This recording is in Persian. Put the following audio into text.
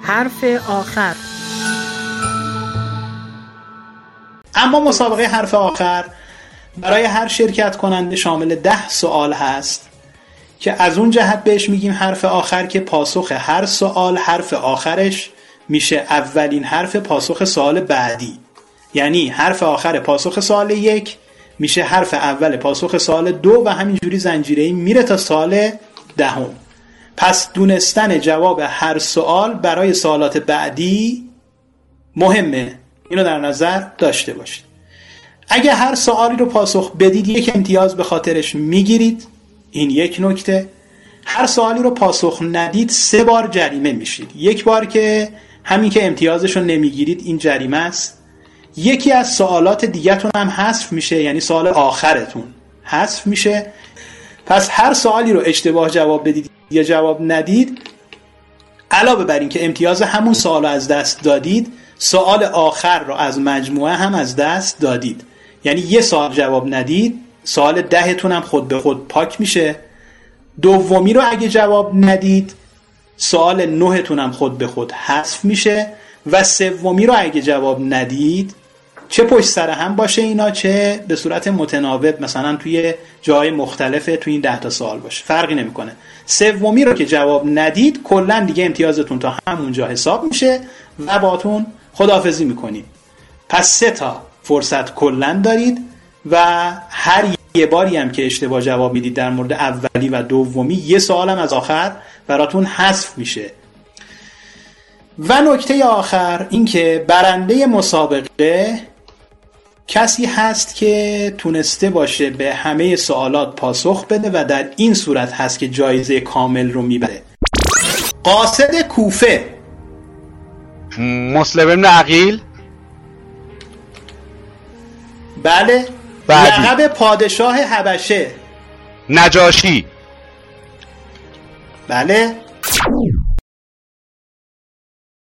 حرف آخر. اما مسابقه حرف آخر برای هر شرکت کننده شامل 10 سوال هست که از اون جهت بهش میگیم حرف آخر که پاسخ هر سوال حرف آخرش میشه اولین حرف پاسخ سوال بعدی. یعنی حرف آخر پاسخ سوال 1 میشه حرف اول پاسخ سوال 2 و همینجوری زنجیره‌ای میره تا سوال 10. پس دونستن جواب هر سوال برای سوالات بعدی مهمه. اینو در نظر داشته باشید. اگه هر سوالی رو پاسخ بدید 1 امتیاز به خاطرش میگیرید. این یک نکته. هر سوالی رو پاسخ ندید 3 بار جریمه میشید. 1 بار که همین که امتیازش رو نمیگیرید این جریمه است. یکی از سوالات دیگه‌تون هم حذف میشه، یعنی سوال آخرتون حذف میشه. پس هر سوالی رو اشتباه جواب بدید یا جواب ندید، علاوه بر این که امتیاز همون سوال رو از دست دادید، سوال آخر رو از مجموعه هم از دست دادید. یعنی یه سوال جواب ندید، سوال 10تون هم خود به خود پاک میشه. دومی رو اگه جواب ندید، سوال 9تون هم خود به خود حذف میشه. و سومی رو اگه جواب ندید، چه پشت سر هم باشه اینا، چه به صورت متناوب مثلا توی جای مختلف توی این 10 تا سوال باشه، فرقی نمیکنه. سومی رو که جواب ندید کلا دیگه امتیازتون تا همونجا حساب میشه و باهاتون خداحافظی میکنید. پس 3 تا فرصت کلا دارید و هر یه باری هم که اشتباه جواب میدید در مورد اولی و دومی، یه سوال هم از آخر براتون حذف میشه. و نکته آخر این که برنده مسابقه کسی هست که تونسته باشه به همه سوالات پاسخ بده و در این صورت هست که جایزه کامل رو میبره. قاصد کوفه، مسلم بن عقیل. بله. لقب پادشاه حبشه، نجاشی. بله.